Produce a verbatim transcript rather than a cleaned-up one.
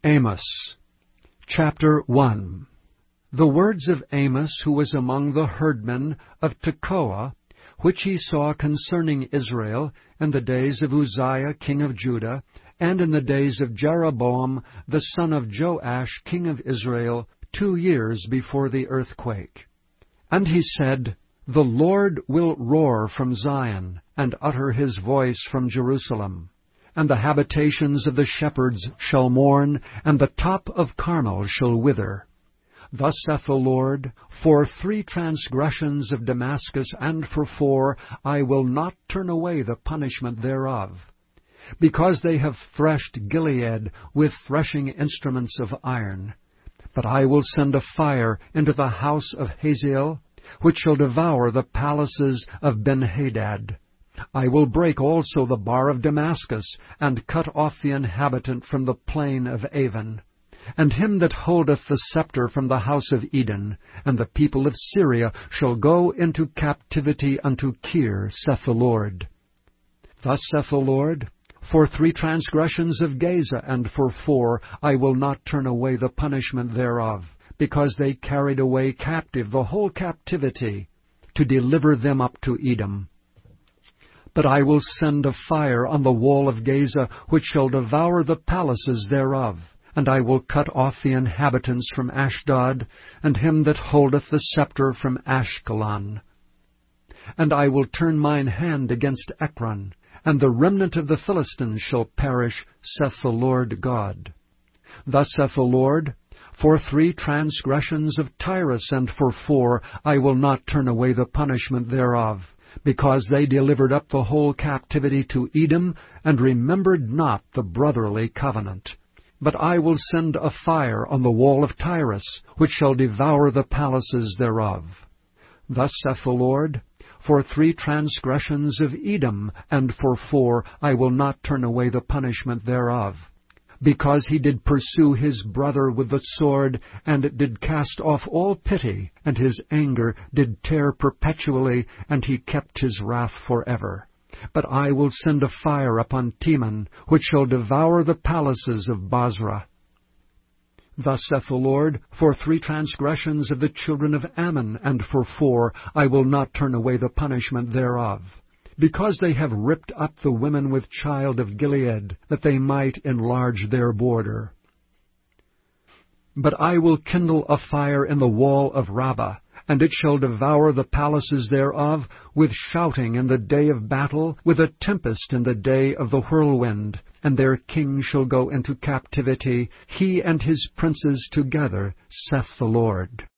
Amos, chapter one. The words of Amos, who was among the herdmen of Tekoa, which he saw concerning Israel in the days of Uzziah king of Judah, and in the days of Jeroboam the son of Joash king of Israel, two years before the earthquake. And he said, The Lord will roar from Zion, and utter his voice from Jerusalem. And the habitations of the shepherds shall mourn, and the top of Carmel shall wither. Thus saith the Lord, For three transgressions of Damascus, and for four, I will not turn away the punishment thereof. Because they have threshed Gilead with threshing instruments of iron. But I will send a fire into the house of Hazael, which shall devour the palaces of Benhadad. I will break also the bar of Damascus, and cut off the inhabitant from the plain of Avon. And him that holdeth the scepter from the house of Eden, and the people of Syria shall go into captivity unto Kir, saith the Lord. Thus saith the Lord, For three transgressions of Gaza, and for four, I will not turn away the punishment thereof, because they carried away captive the whole captivity, to deliver them up to Edom. But I will send a fire on the wall of Gaza, which shall devour the palaces thereof. And I will cut off the inhabitants from Ashdod, and him that holdeth the scepter from Ashkelon. And I will turn mine hand against Ekron, and the remnant of the Philistines shall perish, saith the Lord God. Thus saith the Lord, For three transgressions of Tyrus, and for four, I will not turn away the punishment thereof, because they delivered up the whole captivity to Edom, and remembered not the brotherly covenant. But I will send a fire on the wall of Tyrus, which shall devour the palaces thereof. Thus saith the Lord, For three transgressions of Edom, and for four, I will not turn away the punishment thereof. Because he did pursue his brother with the sword, and did cast off all pity, and his anger did tear perpetually, and he kept his wrath forever. But I will send a fire upon Teman, which shall devour the palaces of Basra. Thus saith the Lord, For three transgressions of the children of Ammon, and for four, I will not turn away the punishment thereof. Because they have ripped up the women with child of Gilead, that they might enlarge their border. But I will kindle a fire in the wall of Rabbah, and it shall devour the palaces thereof, with shouting in the day of battle, with a tempest in the day of the whirlwind. And their king shall go into captivity, he and his princes together, saith the Lord.